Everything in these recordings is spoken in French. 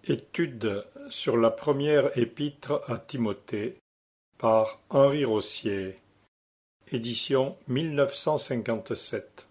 Étude sur la première épître à Timothée par Henri Rossier, édition 1957.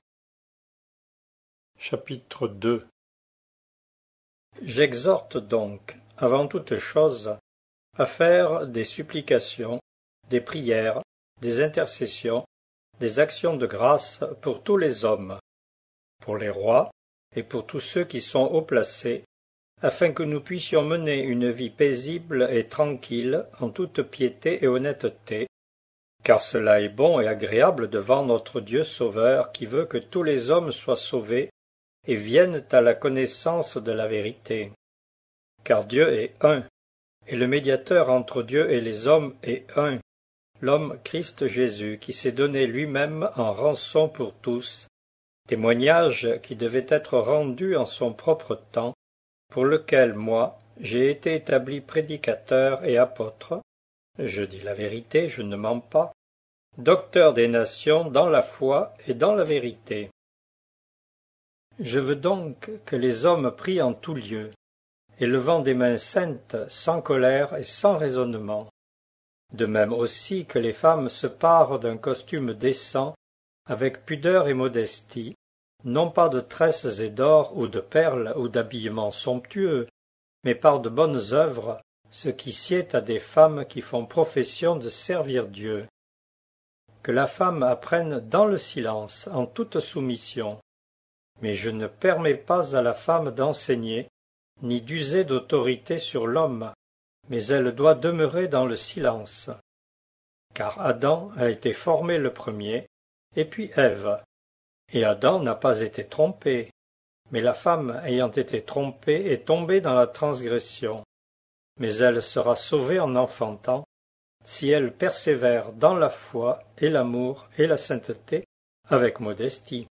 Chapitre 2. J'exhorte donc, avant toute chose, à faire des supplications, des prières, des intercessions, des actions de grâce pour tous les hommes, pour les rois et pour tous ceux qui sont haut placés, afin que nous puissions mener une vie paisible et tranquille en toute piété et honnêteté, car cela est bon et agréable devant notre Dieu Sauveur qui veut que tous les hommes soient sauvés et viennent à la connaissance de la vérité. Car Dieu est un, et le médiateur entre Dieu et les hommes est un, l'homme Christ Jésus qui s'est donné lui-même en rançon pour tous, témoignage qui devait être rendu en son propre temps, pour lequel moi j'ai été établi prédicateur et apôtre, je dis la vérité, je ne mens pas, docteur des nations dans la foi et dans la vérité. Je veux donc que les hommes prient en tout lieu, élevant des mains saintes, sans colère et sans raisonnement. De même aussi que les femmes se parent d'un costume décent, avec pudeur et modestie, non pas de tresses et d'or ou de perles ou d'habillements somptueux, mais par de bonnes œuvres, ce qui sied à des femmes qui font profession de servir Dieu. Que la femme apprenne dans le silence, en toute soumission. Mais je ne permets pas à la femme d'enseigner, ni d'user d'autorité sur l'homme, mais elle doit demeurer dans le silence. Car Adam a été formé le premier, et puis Ève. Et Adam n'a pas été trompé, mais la femme ayant été trompée est tombée dans la transgression. Mais elle sera sauvée en enfantant, si elle persévère dans la foi et l'amour et la sainteté avec modestie.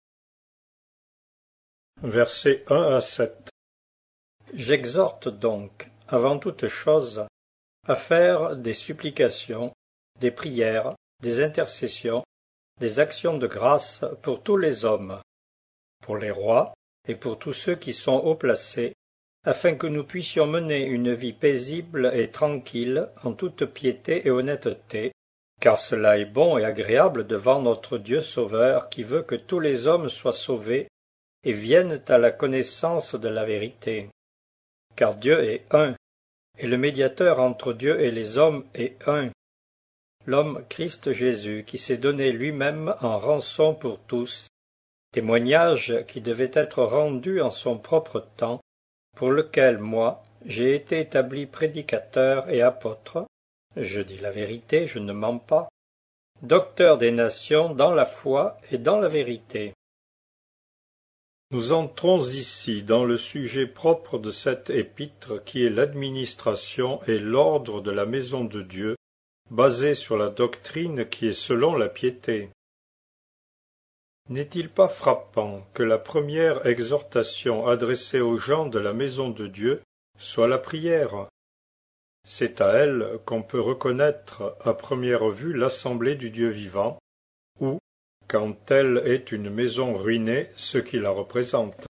Versets 1 à 7. J'exhorte donc, avant toute chose, à faire des supplications, des prières, des intercessions, des actions de grâce pour tous les hommes, pour les rois et pour tous ceux qui sont haut placés, afin que nous puissions mener une vie paisible et tranquille en toute piété et honnêteté, car cela est bon et agréable devant notre Dieu Sauveur qui veut que tous les hommes soient sauvés et viennent à la connaissance de la vérité. Car Dieu est un, et le médiateur entre Dieu et les hommes est un, l'homme Christ Jésus qui s'est donné lui-même en rançon pour tous, témoignage qui devait être rendu en son propre temps, pour lequel moi j'ai été établi prédicateur et apôtre, je dis la vérité, je ne mens pas, docteur des nations dans la foi et dans la vérité. Nous entrons ici dans le sujet propre de cette épître qui est l'administration et l'ordre de la maison de Dieu, basé sur la doctrine qui est selon la piété. N'est-il pas frappant que la première exhortation adressée aux gens de la maison de Dieu soit la prière? C'est à elle qu'on peut reconnaître à première vue l'assemblée du Dieu vivant, ou, quand elle est une maison ruinée, ce qui la représente.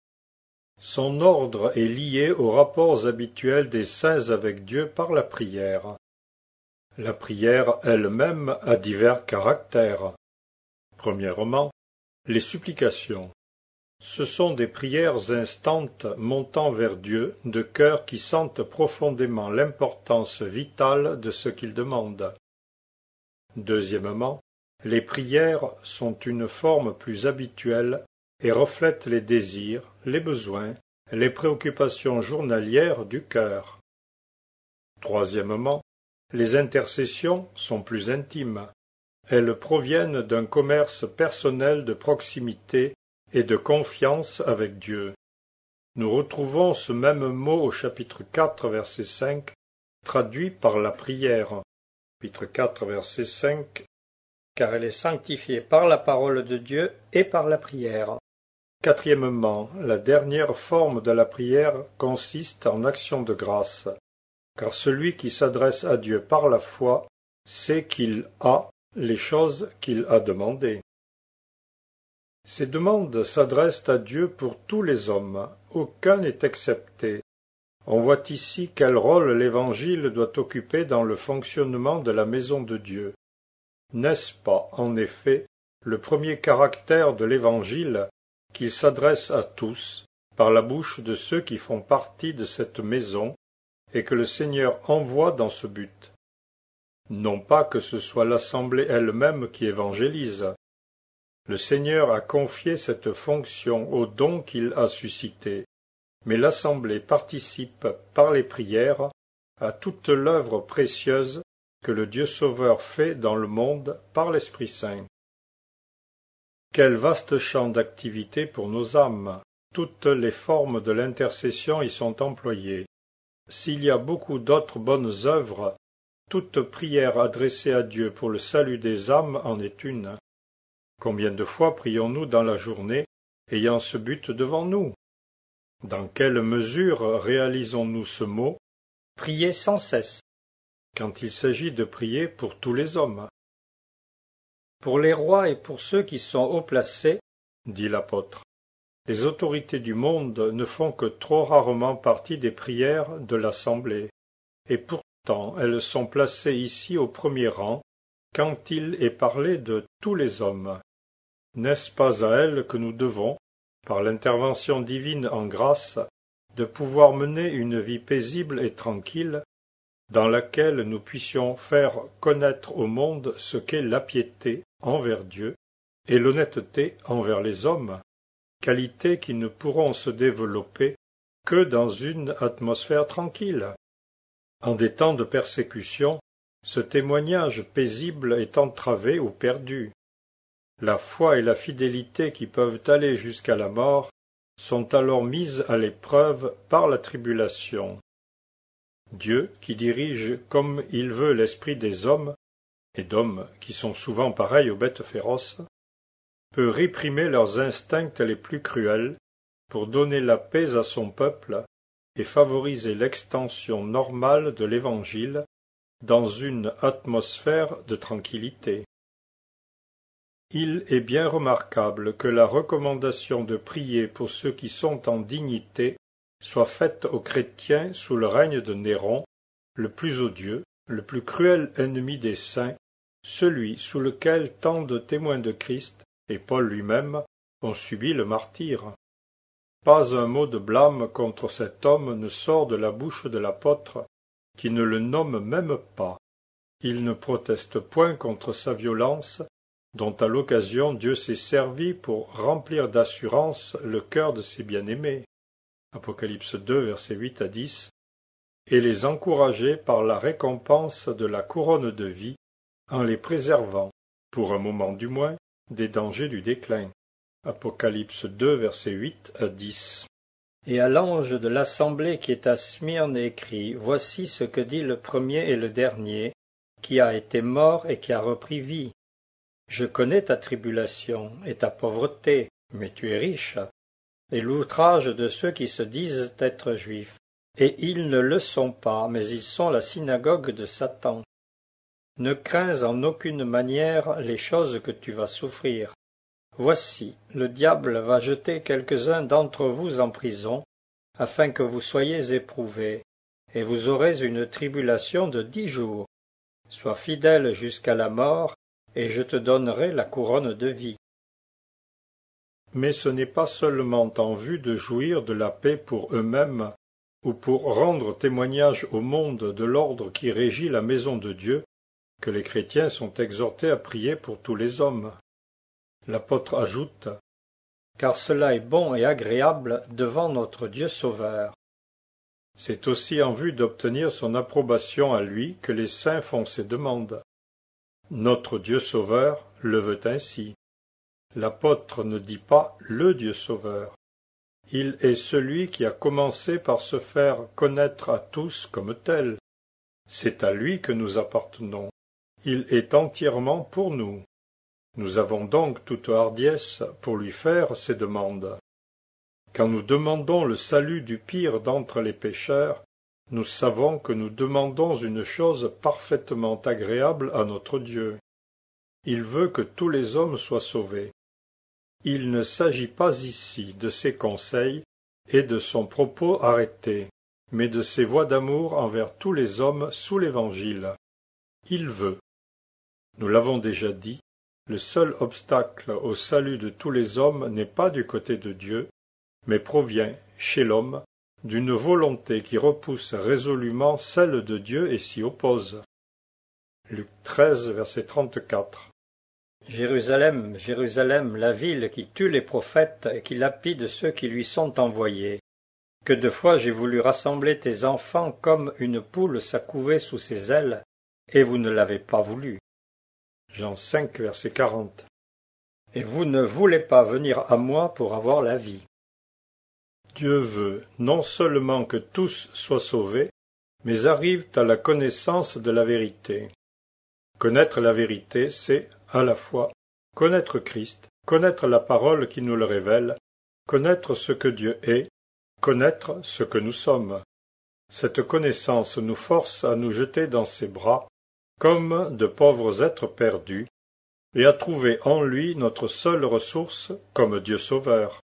Son ordre est lié aux rapports habituels des saints avec Dieu par la prière. La prière elle-même a divers caractères. Premièrement, les supplications. Ce sont des prières instantes montant vers Dieu de cœurs qui sentent profondément l'importance vitale de ce qu'ils demandent. Deuxièmement, les prières sont une forme plus habituelle et reflètent les désirs, les besoins, les préoccupations journalières du cœur. Troisièmement, les intercessions sont plus intimes. Elles proviennent d'un commerce personnel de proximité et de confiance avec Dieu. Nous retrouvons ce même mot au chapitre 4, verset 5, traduit par la prière. Chapitre 4, verset 5. Car elle est sanctifiée par la parole de Dieu et par la prière. Quatrièmement, la dernière forme de la prière consiste en action de grâce, car celui qui s'adresse à Dieu par la foi sait qu'il a les choses qu'il a demandées. Ces demandes s'adressent à Dieu pour tous les hommes, aucun n'est excepté, On voit ici quel rôle l'Évangile doit occuper dans le fonctionnement de la maison de Dieu. N'est-ce pas, en effet, le premier caractère de l'Évangile qu'il s'adresse à tous par la bouche de ceux qui font partie de cette maison et que le Seigneur envoie dans ce but? Non pas que ce soit l'Assemblée elle-même qui évangélise. Le Seigneur a confié cette fonction au don qu'il a suscité, mais l'Assemblée participe par les prières à toute l'œuvre précieuse que le Dieu Sauveur fait dans le monde par l'Esprit Saint. Quel vaste champ d'activité pour nos âmes! Toutes les formes de l'intercession y sont employées. S'il y a beaucoup d'autres bonnes œuvres, toute prière adressée à Dieu pour le salut des âmes en est une. Combien de fois prions-nous dans la journée, ayant ce but devant nous? Dans quelle mesure réalisons-nous ce mot « prier sans cesse » quand il s'agit de prier pour tous les hommes? Pour les rois et pour ceux qui sont haut placés, dit l'apôtre, les autorités du monde ne font que trop rarement partie des prières de l'Assemblée, et pourtant elles sont placées ici au premier rang quand il est parlé de tous les hommes. N'est-ce pas à elles que nous devons, par l'intervention divine en grâce, de pouvoir mener une vie paisible et tranquille, dans laquelle nous puissions faire connaître au monde ce qu'est la piété envers Dieu et l'honnêteté envers les hommes, qualités qui ne pourront se développer que dans une atmosphère tranquille. En des temps de persécution, ce témoignage paisible est entravé ou perdu. La foi et la fidélité qui peuvent aller jusqu'à la mort sont alors mises à l'épreuve par la tribulation. Dieu, qui dirige comme il veut l'esprit des hommes, et d'hommes qui sont souvent pareils aux bêtes féroces, peut réprimer leurs instincts les plus cruels pour donner la paix à son peuple et favoriser l'extension normale de l'Évangile dans une atmosphère de tranquillité. Il est bien remarquable que la recommandation de prier pour ceux qui sont en dignité soit faite aux chrétiens sous le règne de Néron, le plus odieux, le plus cruel ennemi des saints, celui sous lequel tant de témoins de Christ, et Paul lui-même, ont subi le martyre. Pas un mot de blâme contre cet homme ne sort de la bouche de l'apôtre, qui ne le nomme même pas. Il ne proteste point contre sa violence, dont à l'occasion Dieu s'est servi pour remplir d'assurance le cœur de ses bien-aimés. Apocalypse 2, versets 8 à 10, et les encourager par la récompense de la couronne de vie, en les préservant, pour un moment du moins, des dangers du déclin. Apocalypse 2, versets 8 à 10. Et à l'ange de l'assemblée qui est à Smyrne écrit, voici ce que dit le premier et le dernier, qui a été mort et qui a repris vie. Je connais ta tribulation et ta pauvreté, mais tu es riche, et l'outrage de ceux qui se disent être juifs, et ils ne le sont pas, mais ils sont la synagogue de Satan. Ne crains en aucune manière les choses que tu vas souffrir. Voici, le diable va jeter quelques-uns d'entre vous en prison, afin que vous soyez éprouvés, et vous aurez une tribulation de 10 jours. Sois fidèle jusqu'à la mort, et je te donnerai la couronne de vie. Mais ce n'est pas seulement en vue de jouir de la paix pour eux-mêmes, ou pour rendre témoignage au monde de l'ordre qui régit la maison de Dieu, que les chrétiens sont exhortés à prier pour tous les hommes. L'apôtre ajoute « Car cela est bon et agréable devant notre Dieu Sauveur. » C'est aussi en vue d'obtenir son approbation à lui que les saints font ces demandes. Notre Dieu Sauveur le veut ainsi. L'apôtre ne dit pas le Dieu Sauveur. Il est celui qui a commencé par se faire connaître à tous comme tel. C'est à lui que nous appartenons. Il est entièrement pour nous. Nous avons donc toute hardiesse pour lui faire ces demandes. Quand nous demandons le salut du pire d'entre les pécheurs, nous savons que nous demandons une chose parfaitement agréable à notre Dieu. Il veut que tous les hommes soient sauvés. Il ne s'agit pas ici de ses conseils et de son propos arrêté. mais de ses voies d'amour envers tous les hommes sous l'Évangile. Il veut. Nous l'avons déjà dit, le seul obstacle au salut de tous les hommes n'est pas du côté de Dieu, mais provient, chez l'homme, d'une volonté qui repousse résolument celle de Dieu et s'y oppose. Luc 13, verset 34. Jérusalem, Jérusalem, la ville qui tue les prophètes et qui lapide ceux qui lui sont envoyés. Que de fois j'ai voulu rassembler tes enfants comme une poule s'accouvait sous ses ailes, et vous ne l'avez pas voulu. Jean 5, verset 40. Et vous ne voulez pas venir à moi pour avoir la vie. Dieu veut non seulement que tous soient sauvés, mais arrivent à la connaissance de la vérité. Connaître la vérité, c'est, à la fois, connaître Christ, connaître la parole qui nous le révèle, connaître ce que Dieu est, connaître ce que nous sommes. Cette connaissance nous force à nous jeter dans ses bras, comme de pauvres êtres perdus, et à trouver en lui notre seule ressource comme Dieu sauveur.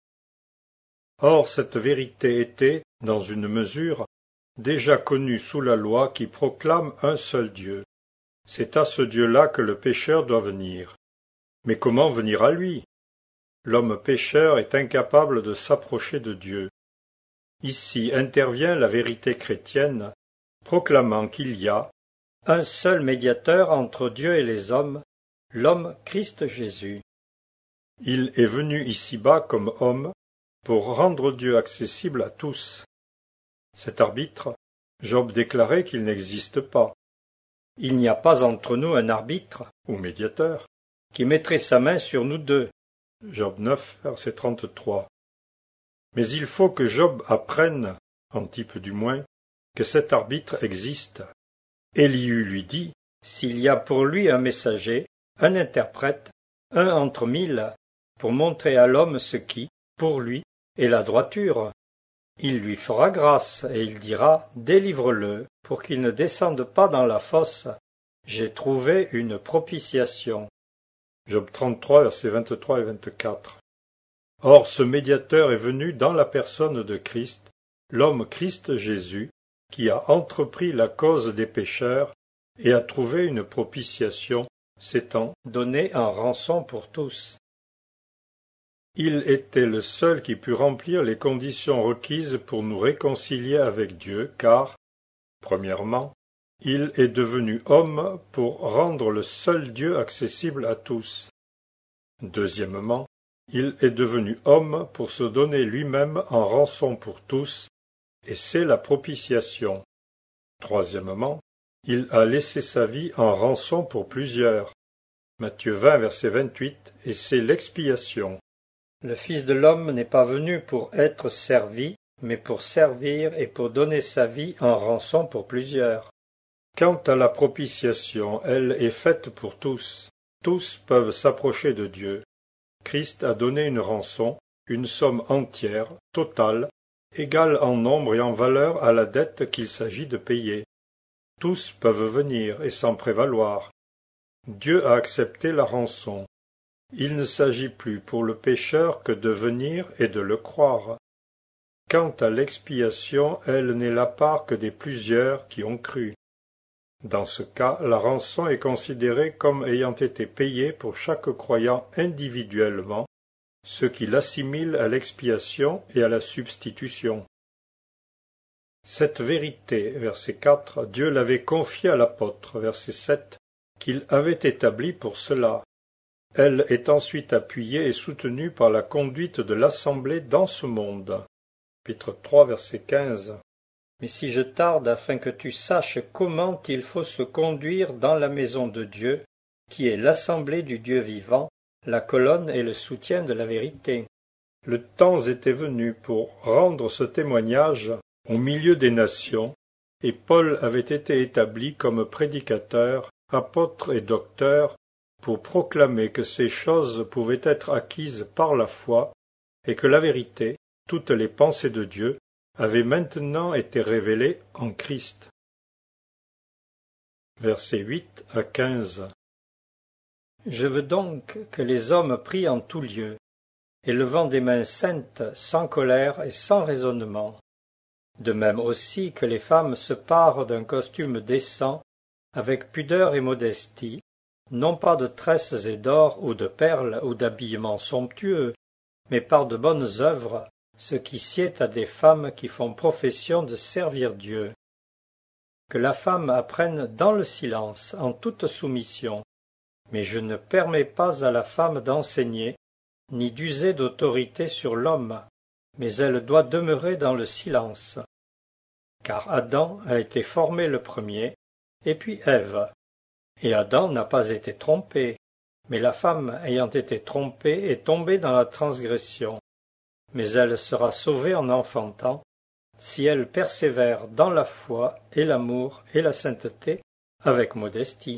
Or cette vérité était, dans une mesure, déjà connue sous la loi qui proclame un seul Dieu. C'est à ce Dieu-là que le pécheur doit venir. Mais comment venir à lui? L'homme pécheur est incapable de s'approcher de Dieu. Ici intervient la vérité chrétienne, proclamant qu'il y a un seul médiateur entre Dieu et les hommes, l'homme Christ Jésus. Il est venu ici-bas comme homme pour rendre Dieu accessible à tous. Cet arbitre, Job déclarait qu'il n'existe pas. Il n'y a pas entre nous un arbitre, ou médiateur, qui mettrait sa main sur nous deux. Job 9, verset 33. Mais il faut que Job apprenne, en type du moins, que cet arbitre existe. Élihu lui dit, s'il y a pour lui un messager, un interprète, un entre mille, pour montrer à l'homme ce qui, pour lui, est la droiture, il lui fera grâce, et il dira, délivre-le, pour qu'il ne descende pas dans la fosse. J'ai trouvé une propitiation. Job 33, versets 23 et 24. Or ce médiateur est venu dans la personne de Christ, l'homme Christ Jésus, qui a entrepris la cause des pécheurs et a trouvé une propitiation, s'étant donné en rançon pour tous. Il était le seul qui put remplir les conditions requises pour nous réconcilier avec Dieu, car, premièrement, il est devenu homme pour rendre le seul Dieu accessible à tous. Deuxièmement, il est devenu homme pour se donner lui-même en rançon pour tous, et c'est la propitiation. Troisièmement, il a laissé sa vie en rançon pour plusieurs. Matthieu 20, verset 28, et c'est l'expiation. Le Fils de l'homme n'est pas venu pour être servi, mais pour servir et pour donner sa vie en rançon pour plusieurs. Quant à la propitiation, elle est faite pour tous. Tous peuvent s'approcher de Dieu. Christ a donné une rançon, une somme entière, totale, égale en nombre et en valeur à la dette qu'il s'agit de payer. Tous peuvent venir et s'en prévaloir. Dieu a accepté la rançon. Il ne s'agit plus pour le pécheur que de venir et de le croire. Quant à l'expiation, elle n'est la part que des plusieurs qui ont cru. Dans ce cas, la rançon est considérée comme ayant été payée pour chaque croyant individuellement, ce qui l'assimile à l'expiation et à la substitution. Cette vérité, verset 4, Dieu l'avait confiée à l'apôtre, verset 7, qu'il avait établie pour cela. Elle est ensuite appuyée et soutenue par la conduite de l'Assemblée dans ce monde. Chapitre 3, verset 15. Mais si je tarde afin que tu saches comment il faut se conduire dans la maison de Dieu, qui est l'assemblée du Dieu vivant, la colonne et le soutien de la vérité. Le temps était venu pour rendre ce témoignage au milieu des nations, et Paul avait été établi comme prédicateur, apôtre et docteur, pour proclamer que ces choses pouvaient être acquises par la foi, et que la vérité, toutes les pensées de Dieu, avaient maintenant été révélées en Christ. Versets 8 à 15. Je veux donc que les hommes prient en tout lieu, élevant des mains saintes, sans colère et sans raisonnement. de même aussi que les femmes se parent d'un costume décent, avec pudeur et modestie, non pas de tresses et d'or ou de perles ou d'habillements somptueux, mais par de bonnes œuvres, ce qui sied à des femmes qui font profession de servir Dieu. Que la femme apprenne dans le silence, en toute soumission, mais je ne permets pas à la femme d'enseigner, ni d'user d'autorité sur l'homme, mais elle doit demeurer dans le silence. Car Adam a été formé le premier, et puis Ève. Et Adam n'a pas été trompé, mais la femme ayant été trompée est tombée dans la transgression. Mais elle sera sauvée en enfantant, si elle persévère dans la foi et l'amour et la sainteté avec modestie.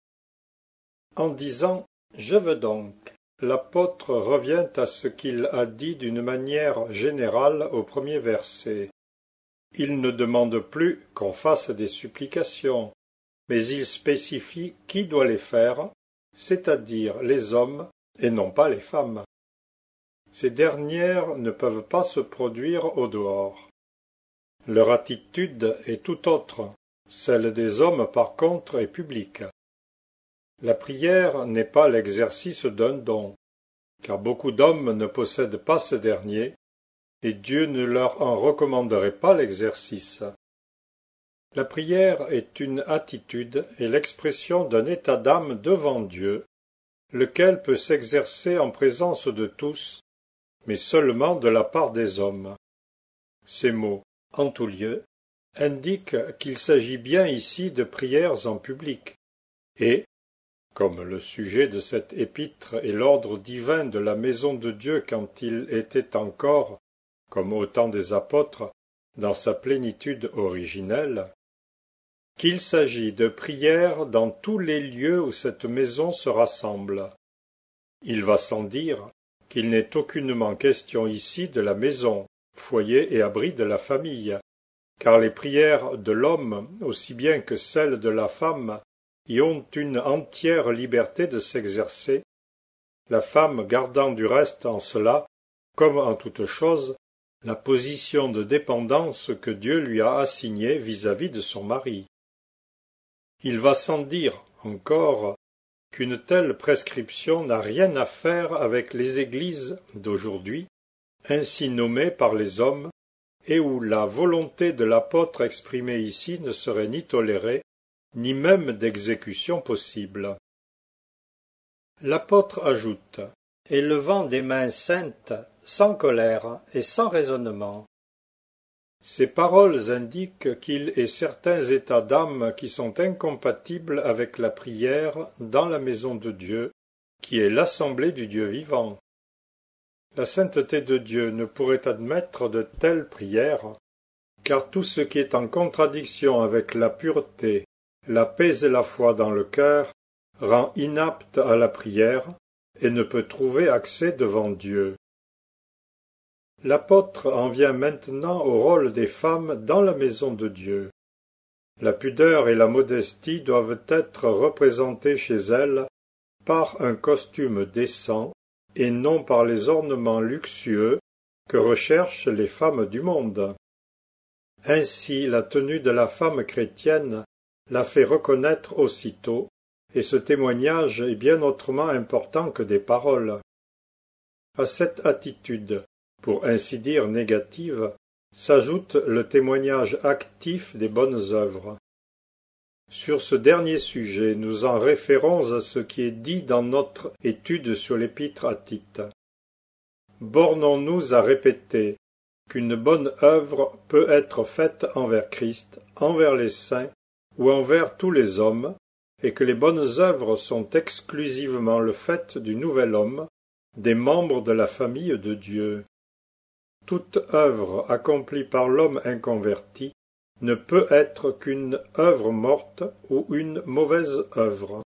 En disant « Je veux donc », l'apôtre revient à ce qu'il a dit d'une manière générale au premier verset. Il ne demande plus qu'on fasse des supplications, mais il spécifie qui doit les faire, c'est-à-dire les hommes et non pas les femmes. Ces dernières ne peuvent pas se produire au dehors. Leur attitude est tout autre, celle des hommes par contre est publique. La prière n'est pas l'exercice d'un don, car beaucoup d'hommes ne possèdent pas ce dernier, et Dieu ne leur en recommanderait pas l'exercice. La prière est une attitude et l'expression d'un état d'âme devant Dieu, lequel peut s'exercer en présence de tous, mais seulement de la part des hommes. Ces mots « en tout lieu » indiquent qu'il s'agit bien ici de prières en public, et, comme le sujet de cette épître est l'ordre divin de la maison de Dieu quand il était encore, comme au temps des apôtres, dans sa plénitude originelle, qu'il s'agit de prières dans tous les lieux où cette maison se rassemble. Il va sans dire qu'il n'est aucunement question ici de la maison, foyer et abri de la famille, car les prières de l'homme, aussi bien que celles de la femme, y ont une entière liberté de s'exercer, la femme gardant du reste en cela, comme en toute chose, la position de dépendance que Dieu lui a assignée vis-à-vis de son mari. Il va sans dire, encore, qu'une telle prescription n'a rien à faire avec les églises d'aujourd'hui, ainsi nommées par les hommes, et où la volonté de l'apôtre exprimée ici ne serait ni tolérée, ni même d'exécution possible. L'apôtre ajoute « Élevant des mains saintes, sans colère et sans raisonnement ». Ces paroles indiquent qu'il est certains états d'âme qui sont incompatibles avec la prière dans la maison de Dieu, qui est l'assemblée du Dieu vivant. La sainteté de Dieu ne pourrait admettre de telles prières, car tout ce qui est en contradiction avec la pureté, la paix et la foi dans le cœur rend inapte à la prière et ne peut trouver accès devant Dieu. L'apôtre en vient maintenant au rôle des femmes dans la maison de Dieu. La pudeur et la modestie doivent être représentées chez elles par un costume décent et non par les ornements luxueux que recherchent les femmes du monde. Ainsi, la tenue de la femme chrétienne la fait reconnaître aussitôt, et ce témoignage est bien autrement important que des paroles. À cette attitude, pour ainsi dire négative, s'ajoute le témoignage actif des bonnes œuvres. Sur ce dernier sujet, nous en référons à ce qui est dit dans notre étude sur l'épître à Tite. Bornons-nous à répéter qu'une bonne œuvre peut être faite envers Christ, envers les saints ou envers tous les hommes, et que les bonnes œuvres sont exclusivement le fait du nouvel homme, des membres de la famille de Dieu. Toute œuvre accomplie par l'homme inconverti ne peut être qu'une œuvre morte ou une mauvaise œuvre.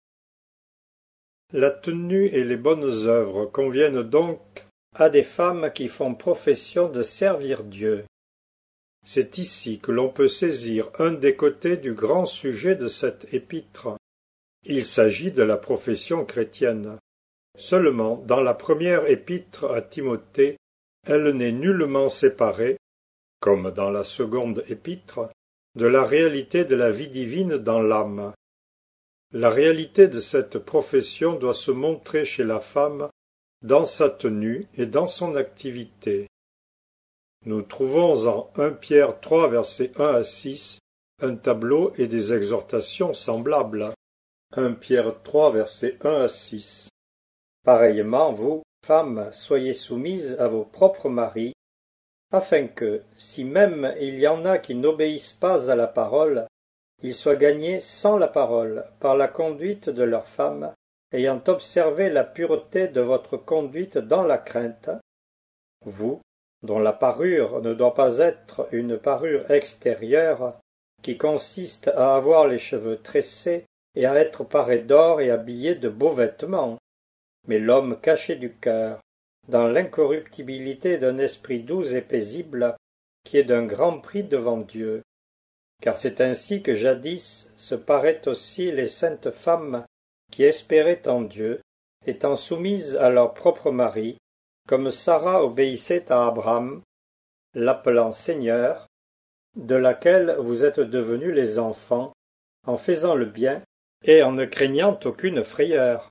La tenue et les bonnes œuvres conviennent donc à des femmes qui font profession de servir Dieu. C'est ici que l'on peut saisir un des côtés du grand sujet de cette épître. Il s'agit de la profession chrétienne. Seulement, dans la première épître à Timothée, elle n'est nullement séparée, comme dans la seconde épître, de la réalité de la vie divine dans l'âme. La réalité de cette profession doit se montrer chez la femme dans sa tenue et dans son activité. Nous trouvons en 1 Pierre 3, versets 1 à 6, un tableau et des exhortations semblables. 1 Pierre 3, versets 1 à 6. Pareillement, vous, femmes, soyez soumises à vos propres maris, afin que, si même il y en a qui n'obéissent pas à la parole, ils soient gagnés sans la parole, par la conduite de leurs femmes, ayant observé la pureté de votre conduite dans la crainte, vous, dont la parure ne doit pas être une parure extérieure, qui consiste à avoir les cheveux tressés et à être parés d'or et habillés de beaux vêtements, mais l'homme caché du cœur, dans l'incorruptibilité d'un esprit doux et paisible, qui est d'un grand prix devant Dieu. Car c'est ainsi que jadis se paraient aussi les saintes femmes qui espéraient en Dieu, étant soumises à leur propre mari, comme Sarah obéissait à Abraham, l'appelant Seigneur, de laquelle vous êtes devenus les enfants, en faisant le bien et en ne craignant aucune frayeur.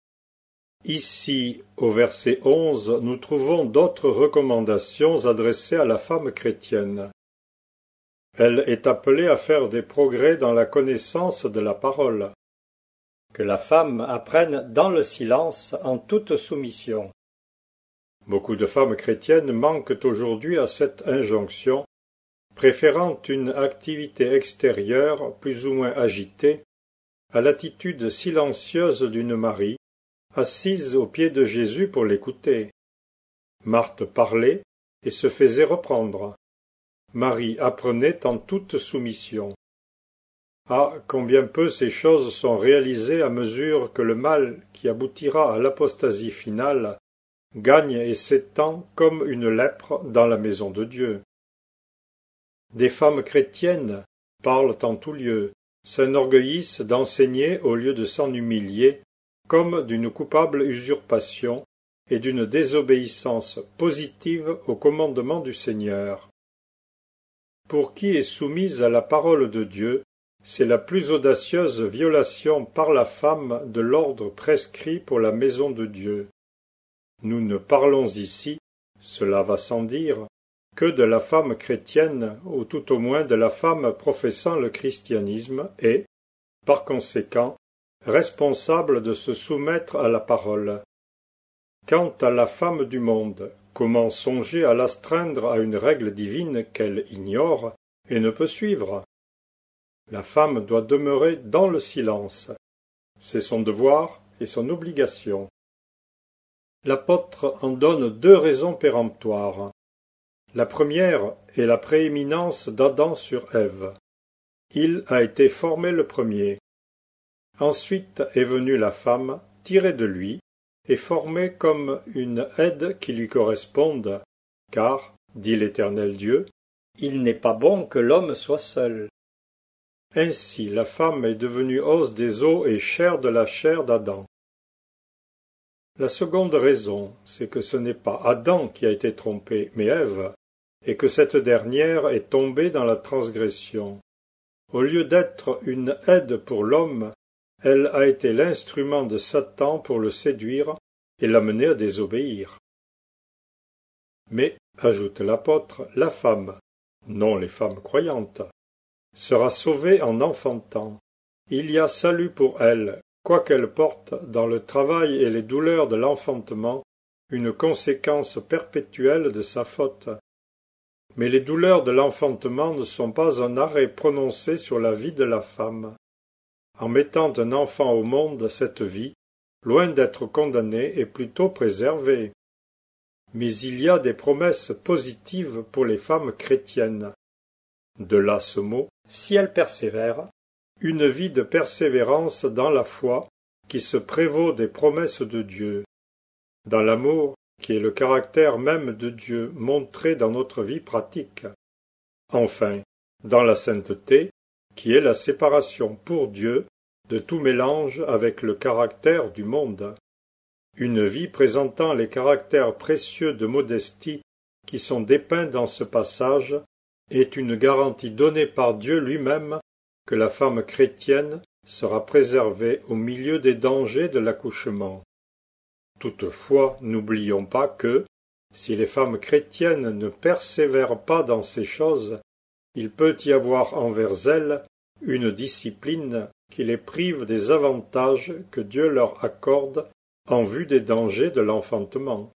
Ici, au verset 11, nous trouvons d'autres recommandations adressées à la femme chrétienne. Elle est appelée à faire des progrès dans la connaissance de la parole. Que la femme apprenne dans le silence en toute soumission. Beaucoup de femmes chrétiennes manquent aujourd'hui à cette injonction, préférant une activité extérieure plus ou moins agitée à l'attitude silencieuse d'une Marie, assise aux pieds de Jésus pour l'écouter. Marthe parlait et se faisait reprendre. Marie apprenait en toute soumission. Ah, combien peu ces choses sont réalisées à mesure que le mal qui aboutira à l'apostasie finale gagne et s'étend comme une lèpre dans la maison de Dieu. Des femmes chrétiennes parlent en tout lieu, s'enorgueillissent d'enseigner au lieu de s'en humilier, comme d'une coupable usurpation et d'une désobéissance positive au commandement du Seigneur. Pour qui est soumise à la parole de Dieu, c'est la plus audacieuse violation par la femme de l'ordre prescrit pour la maison de Dieu. Nous ne parlons ici, cela va sans dire, que de la femme chrétienne, ou tout au moins de la femme professant le christianisme et, par conséquent, responsable de se soumettre à la parole. Quant à la femme du monde, comment songer à l'astreindre à une règle divine qu'elle ignore et ne peut suivre? La femme doit demeurer dans le silence. C'est son devoir et son obligation. L'apôtre en donne deux raisons péremptoires. La première est la prééminence d'Adam sur Ève. Il a été formé le premier. Ensuite est venue la femme, tirée de lui, et formée comme une aide qui lui corresponde, car, dit l'Éternel Dieu, « Il n'est pas bon que l'homme soit seul. » Ainsi la femme est devenue os des os et chair de la chair d'Adam. La seconde raison, c'est que ce n'est pas Adam qui a été trompé, mais Ève, et que cette dernière est tombée dans la transgression. Au lieu d'être une aide pour l'homme, elle a été l'instrument de Satan pour le séduire et l'amener à désobéir. Mais, ajoute l'apôtre, la femme, non les femmes croyantes, sera sauvée en enfantant. Il y a salut pour elle, quoiqu'elle porte, dans le travail et les douleurs de l'enfantement, une conséquence perpétuelle de sa faute. Mais les douleurs de l'enfantement ne sont pas un arrêt prononcé sur la vie de la femme. En mettant un enfant au monde, cette vie, loin d'être condamnée, est plutôt préservée. Mais il y a des promesses positives pour les femmes chrétiennes. De là ce mot, si elles persévèrent, une vie de persévérance dans la foi qui se prévaut des promesses de Dieu, dans l'amour qui est le caractère même de Dieu montré dans notre vie pratique, enfin, dans la sainteté qui est la séparation pour Dieu de tout mélange avec le caractère du monde, une vie présentant les caractères précieux de modestie qui sont dépeints dans ce passage est une garantie donnée par Dieu lui-même que la femme chrétienne sera préservée au milieu des dangers de l'accouchement. Toutefois, n'oublions pas que, si les femmes chrétiennes ne persévèrent pas dans ces choses, il peut y avoir envers elles une discipline qui les prive des avantages que Dieu leur accorde en vue des dangers de l'enfantement.